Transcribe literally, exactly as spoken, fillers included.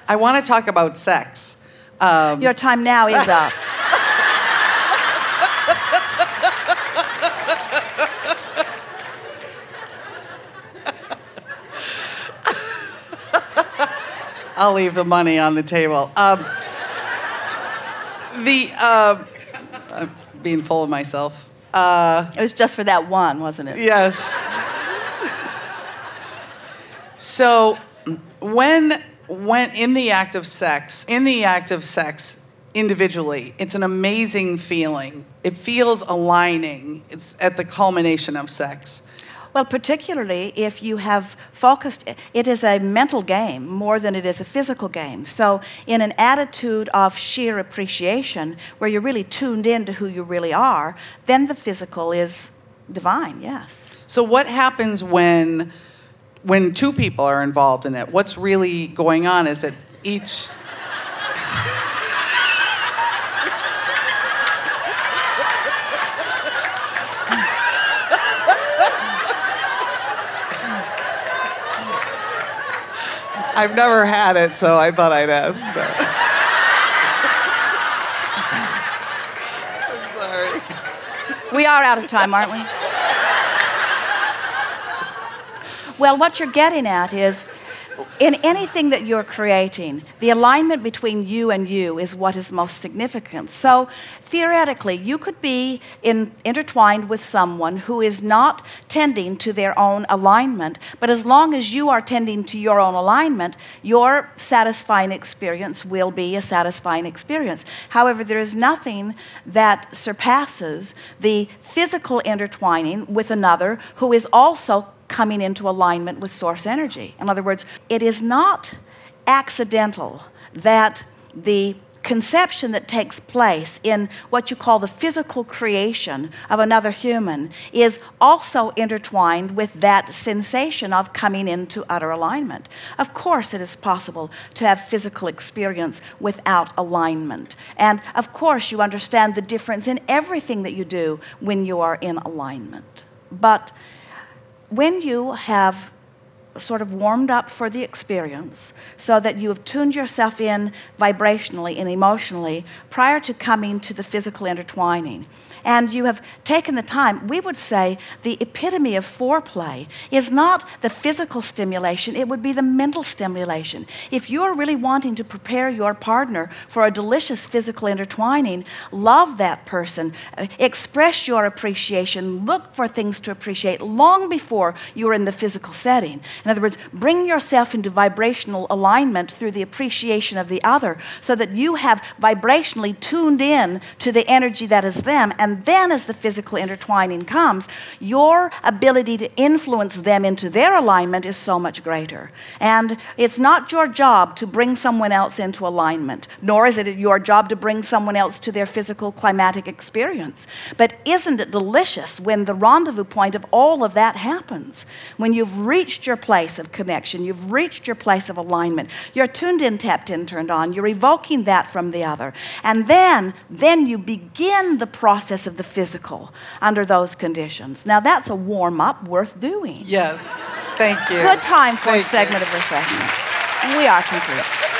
I want to talk about sex. Um, Your time now is up. I'll leave the money on the table. Um, the uh, I'm being full of myself. Uh, It was just for that one, wasn't it? yes. So, when when in the act of sex, in the act of sex, individually, it's an amazing feeling. It feels aligning. It's at the culmination of sex. Well, particularly if you have focused, it is a mental game more than it is a physical game. So in an attitude of sheer appreciation, where you're really tuned in to who you really are, then the physical is divine, yes. So what happens when when two people are involved in it? What's really going on? Is it each... I've never had it, so I thought I'd ask. I'm sorry. We are out of time, aren't we? Well, what you're getting at is, in anything that you're creating, the alignment between you and you is what is most significant. So, theoretically, you could be in, intertwined with someone who is not tending to their own alignment, but as long as you are tending to your own alignment, your satisfying experience will be a satisfying experience. However, there is nothing that surpasses the physical intertwining with another who is also coming into alignment with source energy. In other words, it is not accidental that the conception that takes place in what you call the physical creation of another human is also intertwined with that sensation of coming into utter alignment. Of course, it is possible to have physical experience without alignment. And of course, you understand the difference in everything that you do when you are in alignment. But when you have sort of warmed up for the experience so that you have tuned yourself in vibrationally and emotionally prior to coming to the physical intertwining, and you have taken the time, we would say the epitome of foreplay is not the physical stimulation, it would be the mental stimulation. If you're really wanting to prepare your partner for a delicious physical intertwining, love that person, express your appreciation, look for things to appreciate long before you're in the physical setting. In other words, bring yourself into vibrational alignment through the appreciation of the other so that you have vibrationally tuned in to the energy that is them, and then as the physical intertwining comes, your ability to influence them into their alignment is so much greater. And it's not your job to bring someone else into alignment, nor is it your job to bring someone else to their physical climatic experience. But isn't it delicious when the rendezvous point of all of that happens? When you've reached your place of connection, you've reached your place of alignment, you're tuned in, tapped in, turned on, you're evoking that from the other. And then, then you begin the process of the physical under those conditions. Now that's a warm-up worth doing. Yes. Thank you. Good time for Thank a segment you. of refreshment. We are complete.